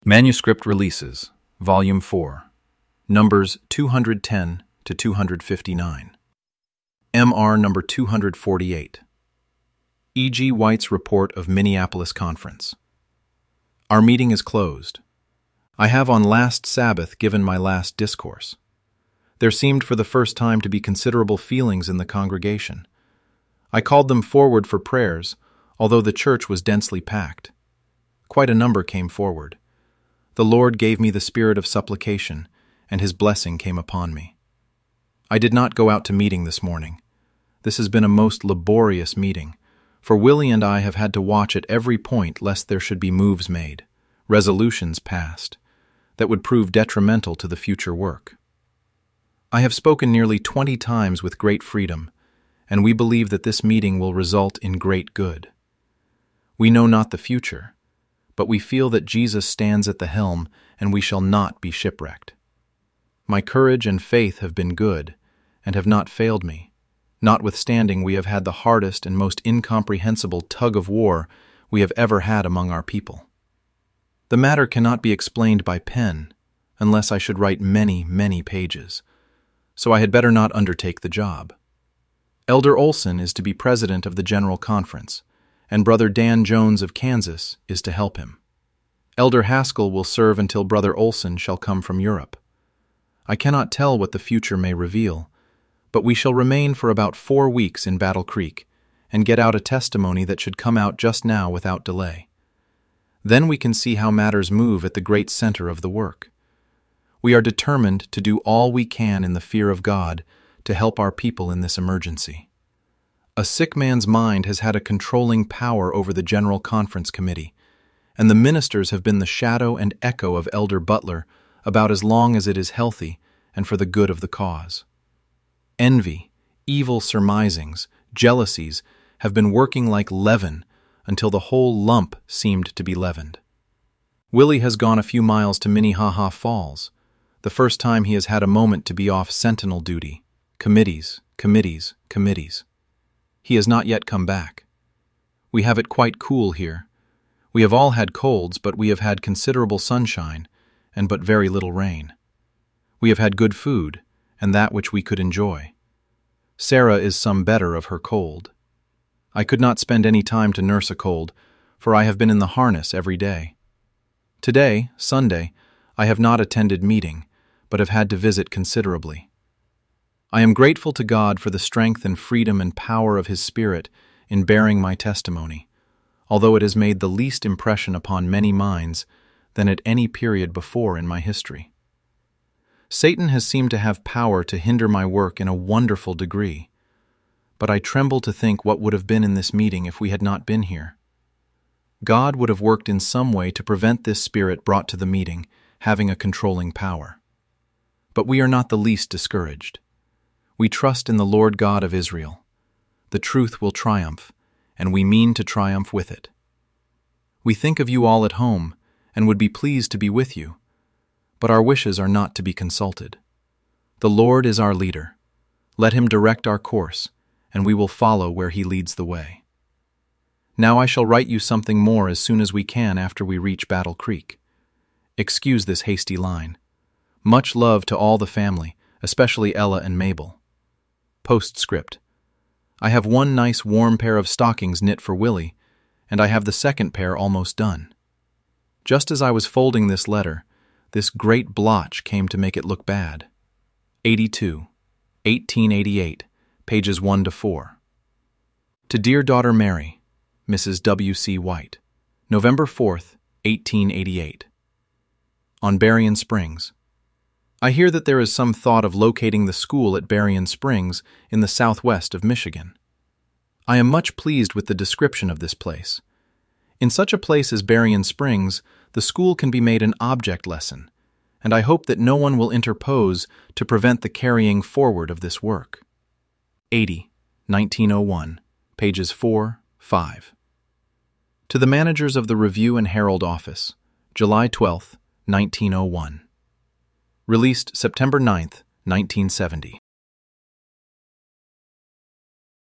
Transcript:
Manuscript Releases, Volume 4, Numbers 210 to 259. MR Number 248. E.G. White's Report of Minneapolis Conference. Our meeting is closed. I have on last Sabbath given my last discourse. There seemed for the first time to be considerable feelings in the congregation. I called them forward for prayers, although the church was densely packed. Quite a number came forward. The Lord gave me the spirit of supplication, and His blessing came upon me. I did not go out to meeting this morning. This has been a most laborious meeting, for Willie and I have had to watch at every point lest there should be moves made, resolutions passed, that would prove detrimental to the future work. I have spoken nearly 20 times with great freedom, and we believe that this meeting will result in great good. We know not the future, but we feel that Jesus stands at the helm, and we shall not be shipwrecked. My courage and faith have been good, and have not failed me. Notwithstanding, we have had the hardest and most incomprehensible tug of war we have ever had among our people. The matter cannot be explained by pen, unless I should write many, many pages, so I had better not undertake the job. Elder Olson is to be president of the General Conference, and Brother Dan Jones of Kansas is to help him. Elder Haskell will serve until Brother Olson shall come from Europe. I cannot tell what the future may reveal, but we shall remain for about 4 weeks in Battle Creek and get out a testimony that should come out just now without delay. Then we can see how matters move at the great center of the work. We are determined to do all we can in the fear of God to help our people in this emergency. A sick man's mind has had a controlling power over the General Conference Committee, and the ministers have been the shadow and echo of Elder Butler about as long as it is healthy and for the good of the cause. Envy, evil surmisings, jealousies have been working like leaven until the whole lump seemed to be leavened. Willie has gone a few miles to Minnehaha Falls, the first time he has had a moment to be off sentinel duty. Committees, committees, committees. He has not yet come back. We have it quite cool here. We have all had colds, but we have had considerable sunshine and but very little rain. We have had good food, and that which we could enjoy. Sarah is some better of her cold. I could not spend any time to nurse a cold, for I have been in the harness every day. Today, Sunday, I have not attended meeting, but have had to visit considerably. I am grateful to God for the strength and freedom and power of His Spirit in bearing my testimony, although it has made the least impression upon many minds than at any period before in my history. Satan has seemed to have power to hinder my work in a wonderful degree, but I tremble to think what would have been in this meeting if we had not been here. God would have worked in some way to prevent this spirit brought to the meeting having a controlling power. But we are not the least discouraged. We trust in the Lord God of Israel. The truth will triumph, and we mean to triumph with it. We think of you all at home, and would be pleased to be with you, but our wishes are not to be consulted. The Lord is our leader. Let Him direct our course, and we will follow where He leads the way. Now I shall write you something more as soon as we can after we reach Battle Creek. Excuse this hasty line. Much love to all the family, especially Ella and Mabel. Postscript. I have one nice warm pair of stockings knit for Willie, and I have the second pair almost done. Just as I was folding this letter, this great blotch came to make it look bad. 82, 1888, pages 1 to 4. To Dear Daughter Mary, Mrs. W.C. White, November 4th, 1888. On Berrien Springs. I hear that there is some thought of locating the school at Berrien Springs in the southwest of Michigan. I am much pleased with the description of this place. In such a place as Berrien Springs, the school can be made an object lesson, and I hope that no one will interpose to prevent the carrying forward of this work. 80, 1901, pages 4, 5. To the managers of the Review and Herald office, July 12, 1901. Released September 9, 1970.